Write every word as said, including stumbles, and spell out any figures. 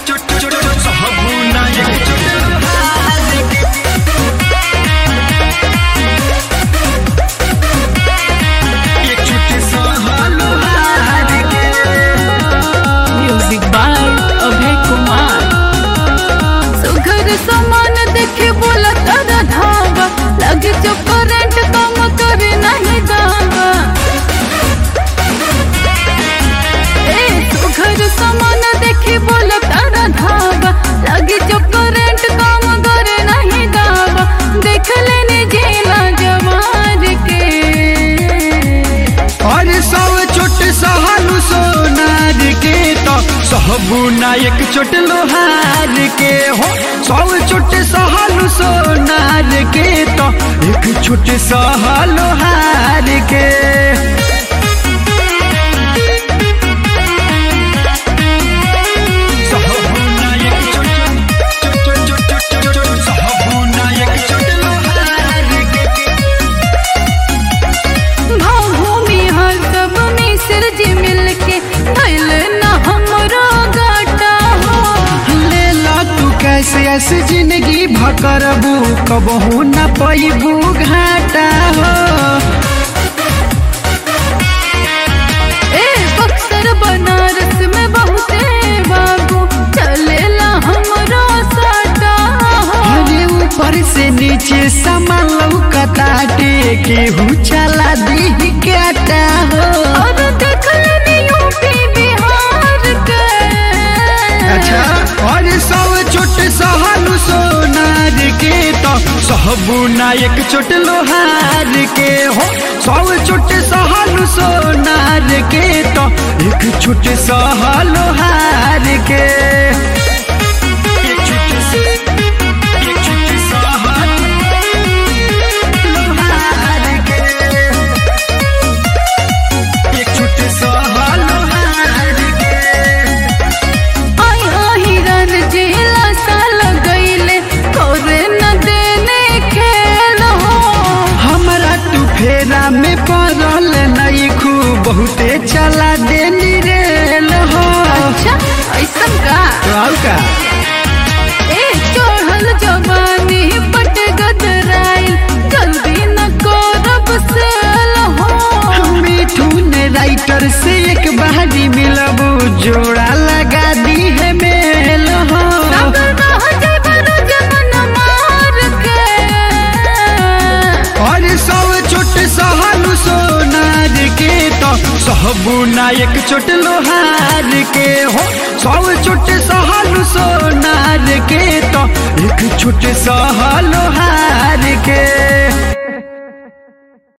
Music by Abhay Kumar. सुघर समान देखे बोला तारा धावा, लगे जो करंट काम करे नहीं दावा। ए सुघर समान देखे बोला तारा धावा, लगे जो करंट काम करे नहीं दावा। देख लेने जेला जवार के और सब चोट सहलू सोनार के तो सहबू नायक चोट लोहार के हो। सब चोट सहलू सोनार के तो एक चोट सह लोहार के। ऐसे जिंदगी भकरबू कबहू न पैबू घाटा हो। ए बक्सर बनारस में बहुते बाबू चलेला हमरो साटा हो। अरे ऊपर से नीचे सामान लौकता केहू चला दी काटा हो। और देख लेनी यूपी बिहार के। अच्छा और सब चोट सहलू सोनार के तो सहबू नायक चोट लोहार के हो। सब चोट सहलू सोनार के तो एक चोट सह लोहार के। फेरा में पड़ल नहीं खूब बहुते चला देनी रेल हो। अच्छा ऐसा का का ए चढ़ल जवानी पट गदराइल, जल्दी न करब सेल हो। मिठू ने राइटर से एक बारी मिलबू जोड़ा लगा दी है मेल हो। और सब चोट सहलू सोनार के तो सहबू नायक चोट लोहार के हो। सब चोट सहलू सोनार के तो एक चोट सह लोहार